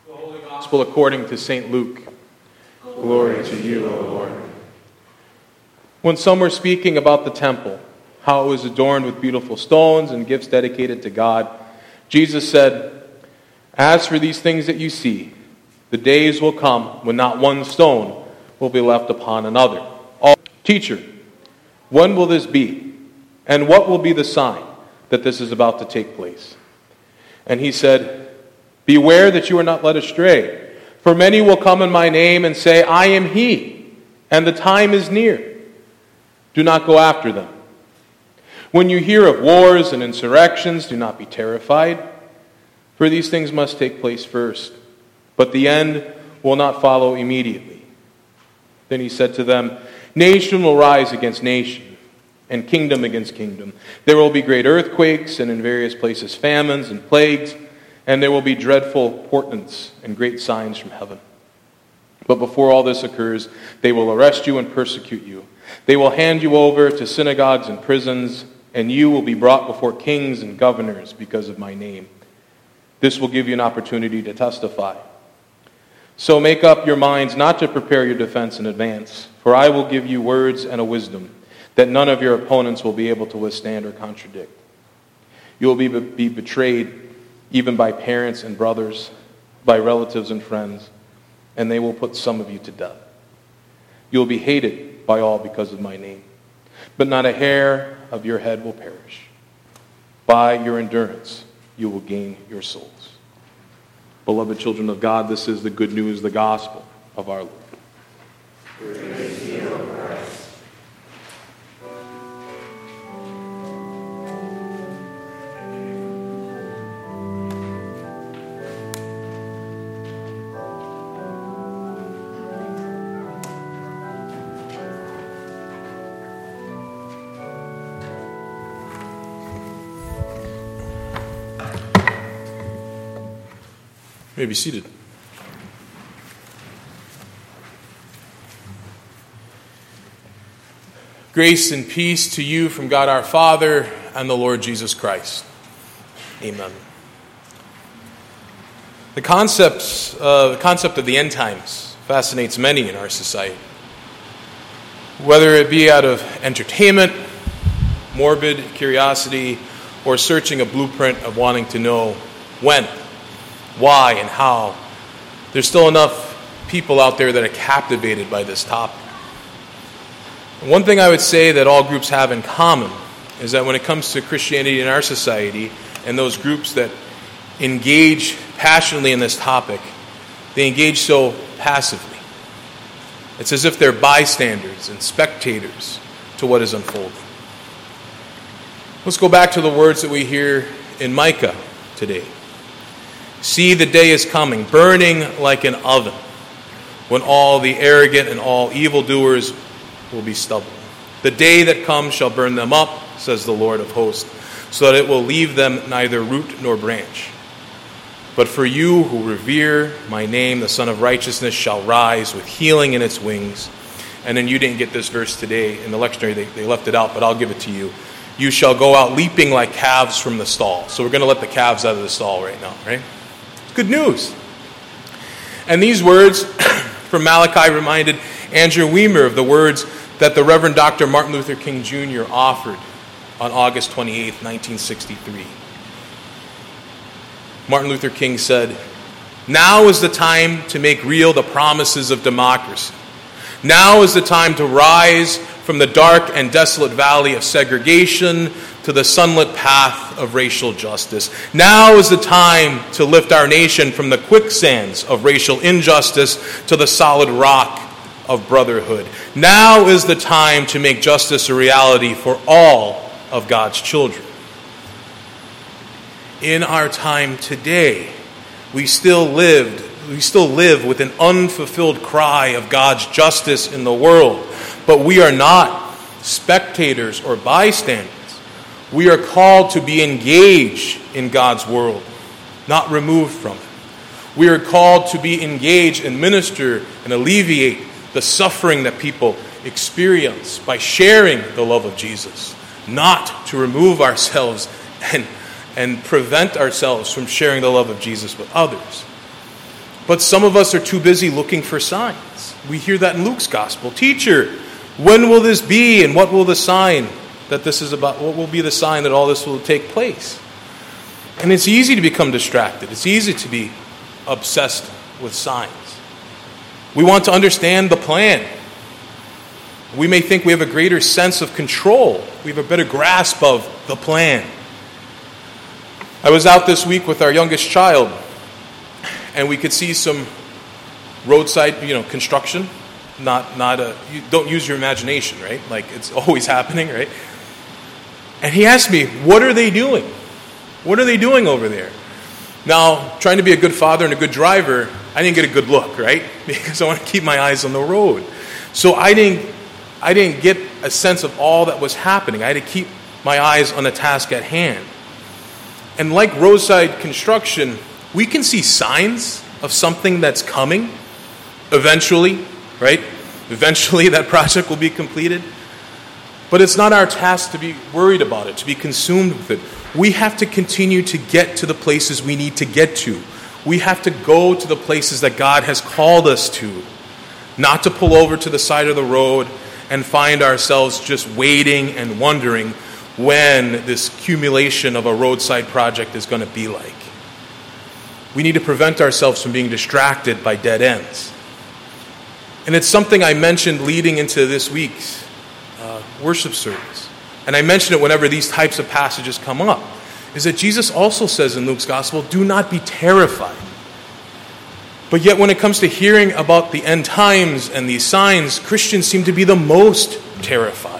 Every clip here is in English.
Gospel according to St. Luke. Glory to you, O Lord. When some were speaking about the temple, how it was adorned with beautiful stones and gifts dedicated to God, Jesus said, "As for these things that you see, the days will come when not one stone will be left upon another." Teacher, when will this be? And what will be the sign that this is about to take place? And he said, "Beware that you are not led astray. For many will come in my name and say, 'I am he,' and the time is near. Do not go after them. When you hear of wars and insurrections, do not be terrified, for these things must take place first, but the end will not follow immediately." Then he said to them, "Nation will rise against nation, and kingdom against kingdom. There will be great earthquakes, and in various places famines and plagues, and there will be dreadful portents and great signs from heaven. But before all this occurs, they will arrest you and persecute you. They will hand you over to synagogues and prisons, and you will be brought before kings and governors because of my name. This will give you an opportunity to testify. So make up your minds not to prepare your defense in advance, for I will give you words and a wisdom that none of your opponents will be able to withstand or contradict. You will be betrayed even by parents and brothers, by relatives and friends, and they will put some of you to death. You will be hated by all because of my name, but not a hair of your head will perish. By your endurance, you will gain your souls." Beloved children of God, this is the good news, the gospel of our Lord. Praise to you, O Christ. You may be seated. Grace and peace to you from God our Father and the Lord Jesus Christ. Amen. The concept of the end times fascinates many in our society. Whether it be out of entertainment, morbid curiosity, or searching a blueprint of wanting to know when, why, and how, there's still enough people out there that are captivated by this topic. And one thing I would say that all groups have in common is that when it comes to Christianity in our society and those groups that engage passionately in this topic, they engage so passively. It's as if they're bystanders and spectators to what is unfolding. Let's go back to the words that we hear in Micah today. "See, the day is coming, burning like an oven, when all the arrogant and all evildoers will be stubble. The day that comes shall burn them up, says the Lord of hosts, so that it will leave them neither root nor branch. But for you who revere my name, the Son of Righteousness shall rise with healing in its wings." And then you didn't get this verse today in the lectionary, they left it out, but I'll give it to you. "You shall go out leaping like calves from the stall." So we're going to let the calves out of the stall right now, right? Good news. And these words from Malachi reminded Andrew Weimer of the words that the Reverend Dr. Martin Luther King Jr. offered on August 28, 1963. Martin Luther King said, "Now is the time to make real the promises of democracy. Now is the time to rise from the dark and desolate valley of segregation to the sunlit path of racial justice. Now is the time to lift our nation from the quicksands of racial injustice to the solid rock of brotherhood. Now is the time to make justice a reality for all of God's children." In our time today, we still live with an unfulfilled cry of God's justice in the world, but we are not spectators or bystanders. We are called to be engaged in God's world, not removed from it. We are called to be engaged and minister and alleviate the suffering that people experience by sharing the love of Jesus, not to remove ourselves and prevent ourselves from sharing the love of Jesus with others. But some of us are too busy looking for signs. We hear that in Luke's gospel. Teacher, when will this be, and what will the sign that this is about? What will be the sign that all this will take place? And it's easy to become distracted. It's easy to be obsessed with signs. We want to understand the plan. We may think we have a greater sense of control. We have a better grasp of the plan. I was out this week with our youngest child, and we could see some roadside, construction. You don't use your imagination, right? Like, it's always happening, right? And he asked me, what are they doing? What are they doing over there? Now, trying to be a good father and a good driver, I didn't get a good look, right? Because I want to keep my eyes on the road. So I didn't get a sense of all that was happening. I had to keep my eyes on the task at hand. And like roadside construction, we can see signs of something that's coming eventually, right? Eventually that project will be completed. But it's not our task to be worried about it, to be consumed with it. We have to continue to get to the places we need to get to. We have to go to the places that God has called us to, not to pull over to the side of the road and find ourselves just waiting and wondering when this accumulation of a roadside project is going to be like. We need to prevent ourselves from being distracted by dead ends. And it's something I mentioned leading into this week's worship service. And I mention it whenever these types of passages come up, is that Jesus also says in Luke's gospel, do not be terrified. But yet when it comes to hearing about the end times and these signs, Christians seem to be the most terrified.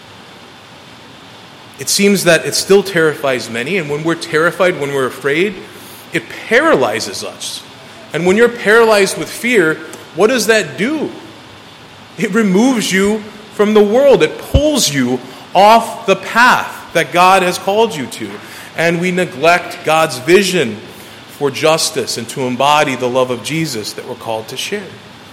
It seems that it still terrifies many, and when we're terrified, when we're afraid, it paralyzes us. And when you're paralyzed with fear, what does that do? It removes you from the world. It pulls you off the path that God has called you to. And we neglect God's vision for justice and to embody the love of Jesus that we're called to share.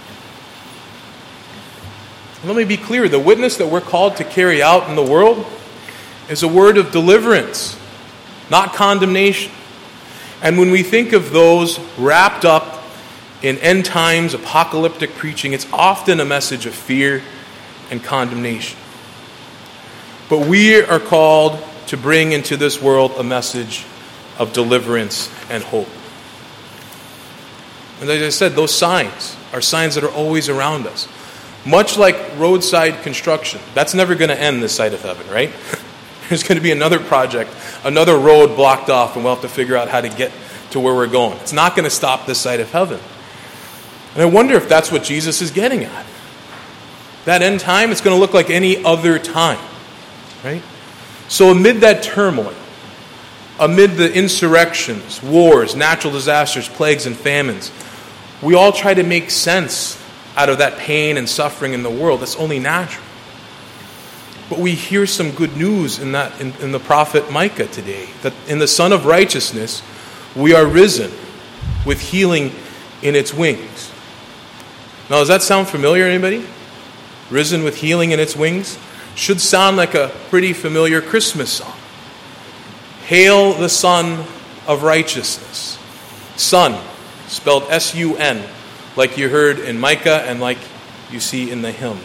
Let me be clear. The witness that we're called to carry out in the world is a word of deliverance, not condemnation. And when we think of those wrapped up in end times apocalyptic preaching, it's often a message of fear and condemnation. But we are called to bring into this world a message of deliverance and hope. And as I said, those signs are signs that are always around us. Much like roadside construction, that's never going to end this side of heaven, right? There's going to be another project, another road blocked off, and we'll have to figure out how to get to where we're going. It's not going to stop this side of heaven. And I wonder if that's what Jesus is getting at. That end time, it's going to look like any other time, right? So amid that turmoil, amid the insurrections, wars, natural disasters, plagues, and famines, we all try to make sense out of that pain and suffering in the world. That's only natural. But we hear some good news in the prophet Micah today, that in the Son of Righteousness, we are risen with healing in its wings. Now, does that sound familiar, anybody? Risen with healing in its wings? Should sound like a pretty familiar Christmas song. Hail the Son of Righteousness. Son, spelled S-U-N, like you heard in Micah and like you see in the hymn.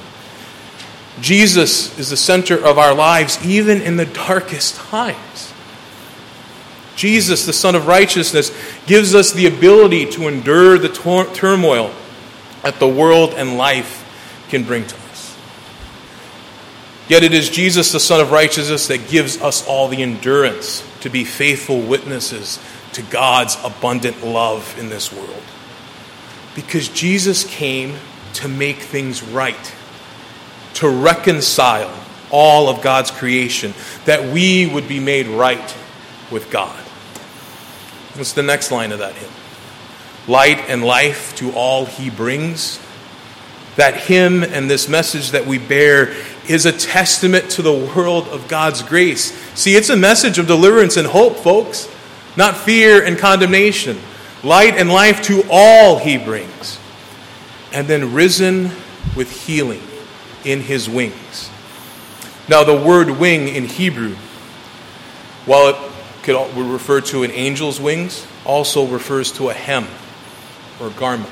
Jesus is the center of our lives, even in the darkest times. Jesus, the Son of Righteousness, gives us the ability to endure the turmoil that the world and life can bring to us. Yet it is Jesus, the Son of Righteousness, that gives us all the endurance to be faithful witnesses to God's abundant love in this world. Because Jesus came to make things right, to reconcile all of God's creation, that we would be made right with God. What's the next line of that hymn? Light and life to all he brings. That hymn and this message that we bear is a testament to the world of God's grace. See, it's a message of deliverance and hope, folks, not fear and condemnation. Light and life to all he brings. And then risen with healing in his wings. Now, the word wing in Hebrew, while it would refer to an angel's wings, also refers to a hem. or a garment.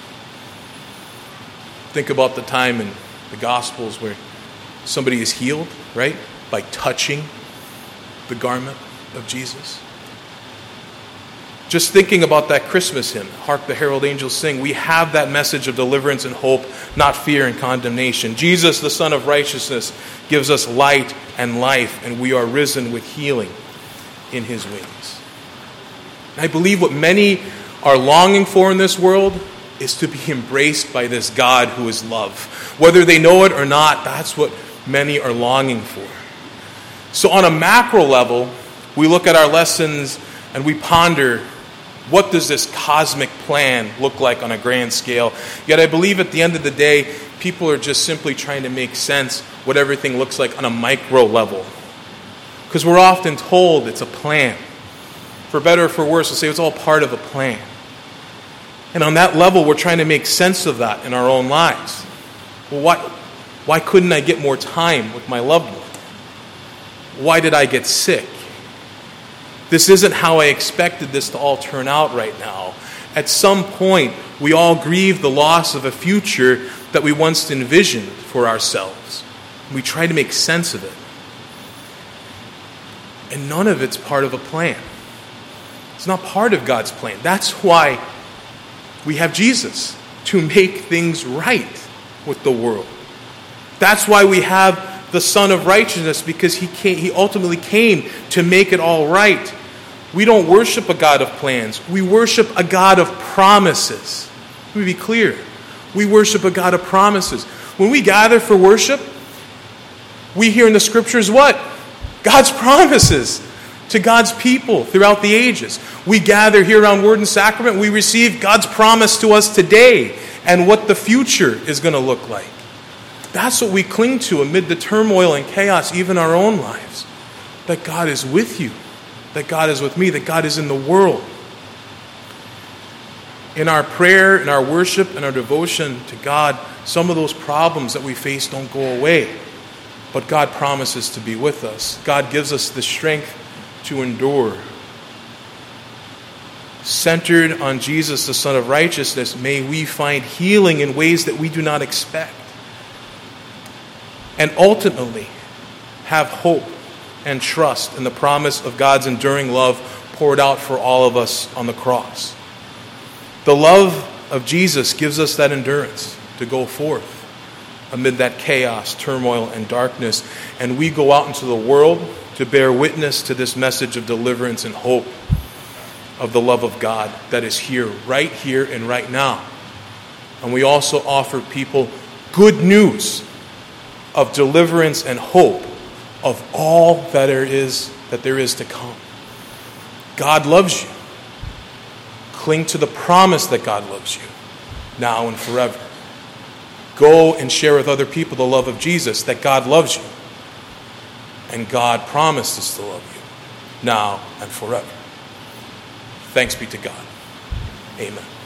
Think about the time in the Gospels where somebody is healed, right? By touching the garment of Jesus. Just thinking about that Christmas hymn, Hark the Herald Angels Sing, we have that message of deliverance and hope, not fear and condemnation. Jesus, the Son of Righteousness, gives us light and life, and we are risen with healing in his wings. And I believe what many are longing for in this world is to be embraced by this God who is love. Whether they know it or not, that's what many are longing for. So on a macro level, we look at our lessons and we ponder, what does this cosmic plan look like on a grand scale? Yet I believe at the end of the day, people are just simply trying to make sense what everything looks like on a micro level. Because we're often told it's a plan. For better or for worse, we'll say it's all part of a plan. And on that level, we're trying to make sense of that in our own lives. Well, why couldn't I get more time with my loved one? Why did I get sick? This isn't how I expected this to all turn out right now. At some point, we all grieve the loss of a future that we once envisioned for ourselves. We try to make sense of it. And none of it's part of a plan. It's not part of God's plan. That's why we have Jesus, to make things right with the world. That's why we have the Son of Righteousness, because he ultimately came to make it all right. We don't worship a God of plans. We worship a God of promises. Let me be clear. We worship a God of promises. When we gather for worship, we hear in the scriptures what? God's promises to God's people throughout the ages. We gather here around Word and Sacrament. We receive God's promise to us today and what the future is going to look like. That's what we cling to amid the turmoil and chaos, even our own lives. That God is with you. That God is with me, that God is in the world. In our prayer, in our worship, in our devotion to God, some of those problems that we face don't go away. But God promises to be with us. God gives us the strength to endure. Centered on Jesus, the Son of Righteousness, may we find healing in ways that we do not expect. And ultimately, have hope and trust in the promise of God's enduring love poured out for all of us on the cross. The love of Jesus gives us that endurance to go forth amid that chaos, turmoil, and darkness. And we go out into the world to bear witness to this message of deliverance and hope of the love of God that is here and right now. And we also offer people good news of deliverance and hope of all that there is to come. God loves you. Cling to the promise that God loves you now and forever. Go and share with other people the love of Jesus, that God loves you. And God promises to love you now and forever. Thanks be to God. Amen.